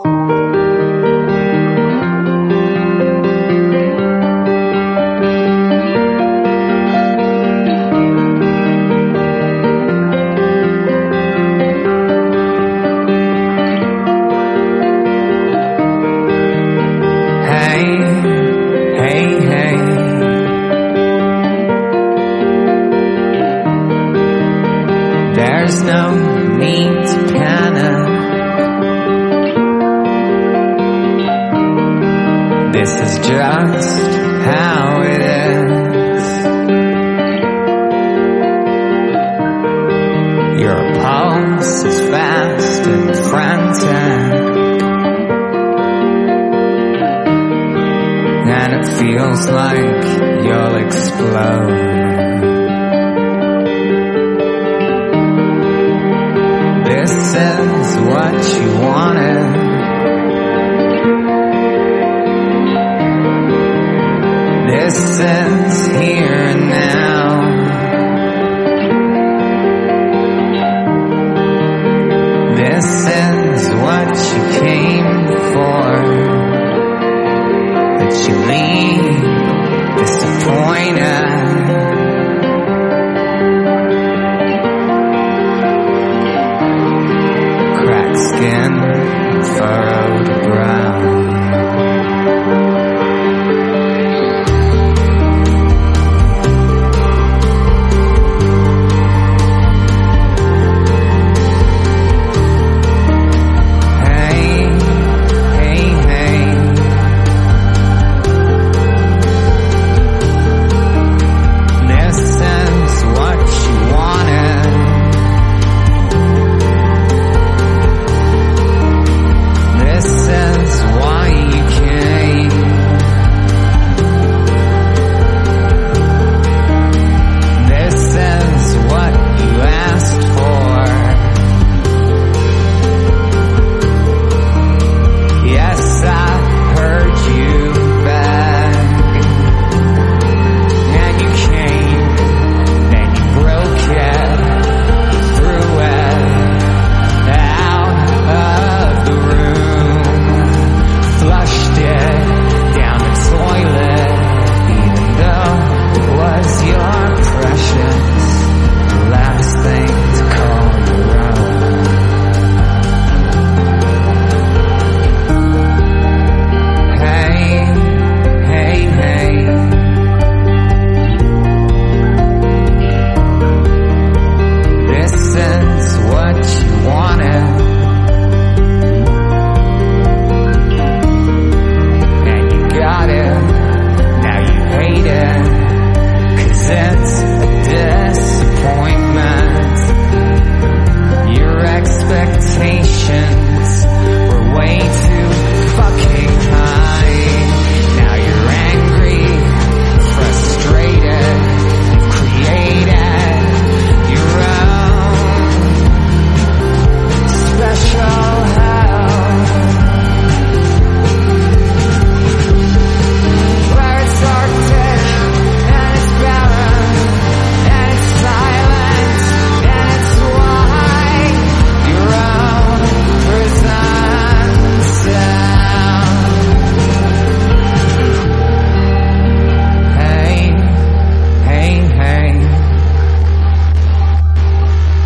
There's no need to panic. This is just how it is. Your pulse is fast and frantic, and it feels like you'll explode. This is what you wanted. This is here and now. This is what you came for. But you leave disappointed. Skin, furrowed brow.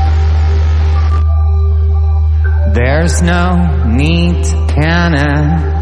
There's no need to panic.